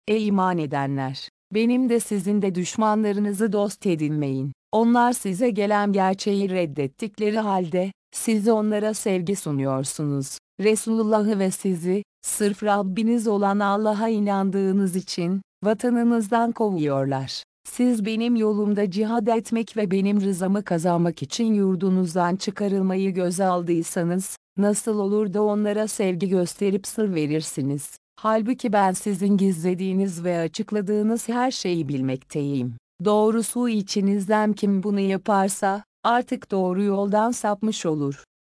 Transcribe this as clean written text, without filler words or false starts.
Ey iman edenler! Benim de sizin de düşmanlarınızı dost edinmeyin. Onlar size gelen gerçeği reddettikleri halde, siz onlara sevgi sunuyorsunuz. Resulullah'ı ve sizi, sırf Rabbiniz olan Allah'a inandığınız için, vatanınızdan kovuyorlar. Siz benim yolumda cihad etmek ve benim rızamı kazanmak için yurdunuzdan çıkarılmayı göze aldıysanız, nasıl olur da onlara sevgi gösterip sır verirsiniz? Halbuki ben sizin gizlediğiniz ve açıkladığınız her şeyi bilmekteyim. Doğrusu içinizden kim bunu yaparsa, artık doğru yoldan sapmış olur.